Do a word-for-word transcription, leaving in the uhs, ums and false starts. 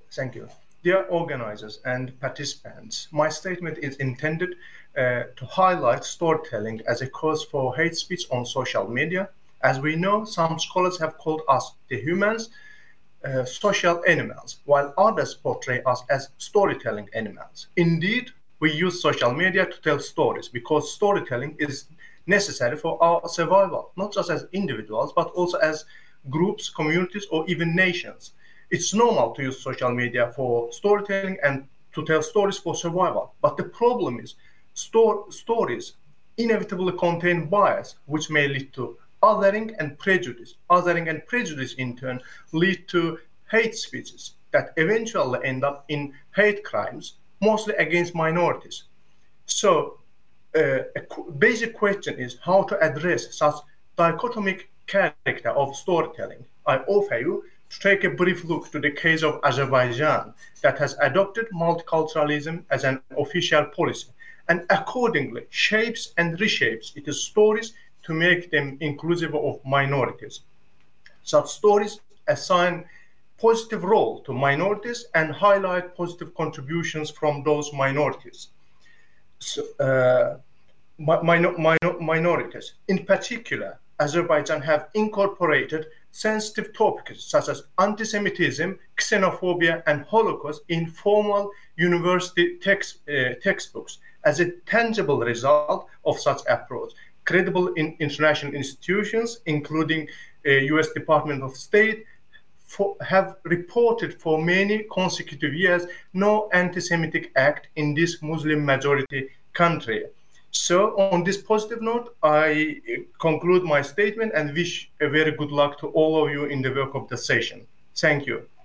Thank you. Dear organizers and participants, my statement is intended uh, to highlight storytelling as a cause for hate speech on social media. As we know, some scholars have called us the humans, uh, social animals, while others portray us as storytelling animals. Indeed, we use social media to tell stories because storytelling is necessary for our survival, not just as individuals, but also as groups, communities, or even nations. It's normal to use social media for storytelling and to tell stories for survival. But the problem is, sto- stories inevitably contain bias, which may lead to othering and prejudice. Othering and prejudice, in turn, lead to hate speeches that eventually end up in hate crimes, mostly against minorities. So, uh, a basic question is how to address such dichotomic character of storytelling. I offer you to take a brief look to the case of Azerbaijan that has adopted multiculturalism as an official policy and accordingly shapes and reshapes its stories to make them inclusive of minorities. Such stories assign positive role to minorities and highlight positive contributions from those minorities. So, uh, minor, minor, minorities. In particular, Azerbaijan have incorporated sensitive topics such as anti-Semitism, xenophobia, and Holocaust in formal university text, uh, textbooks as a tangible result of such approach. Credible in international institutions, including uh, U S Department of State, for, have reported for many consecutive years no anti-Semitic act in this Muslim majority country. So, on this positive note, I conclude my statement and wish a very good luck to all of you in the work of the session. Thank you.